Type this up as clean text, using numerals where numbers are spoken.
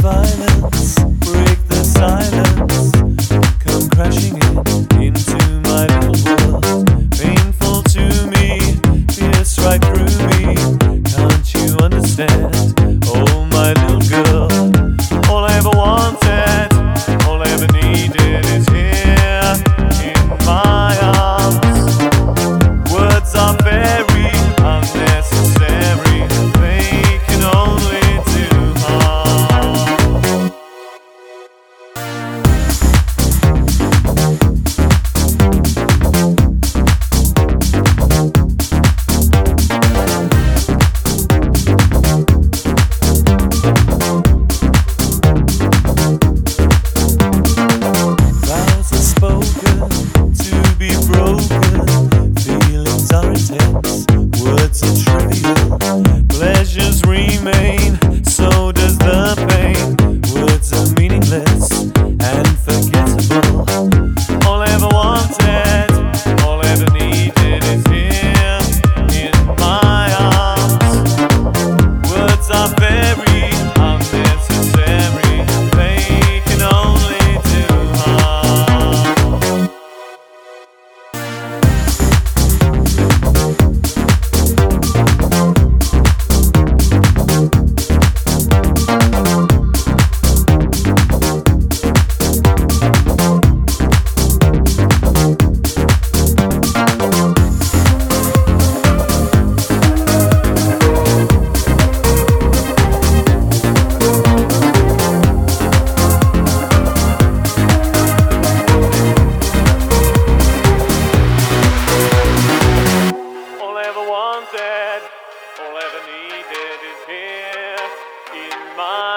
violence, break the silence, come crashing into my little world. Painful to me, pierce right through me. Can't you understand? Oh, my little girl. All I ever wanted, all I ever needed is here in my arms. Words are very unnecessary, they can only do harm. Vows are spoken to be broken, feelings are intense, words are trivial, pleasures remain, so does the pain. Words are meaningless and forgettable. All I ever wanted, all I ever needed is here in my arms. Words are very unnecessary, they can only do harm. All I ever wanted, all I ever needed is here in my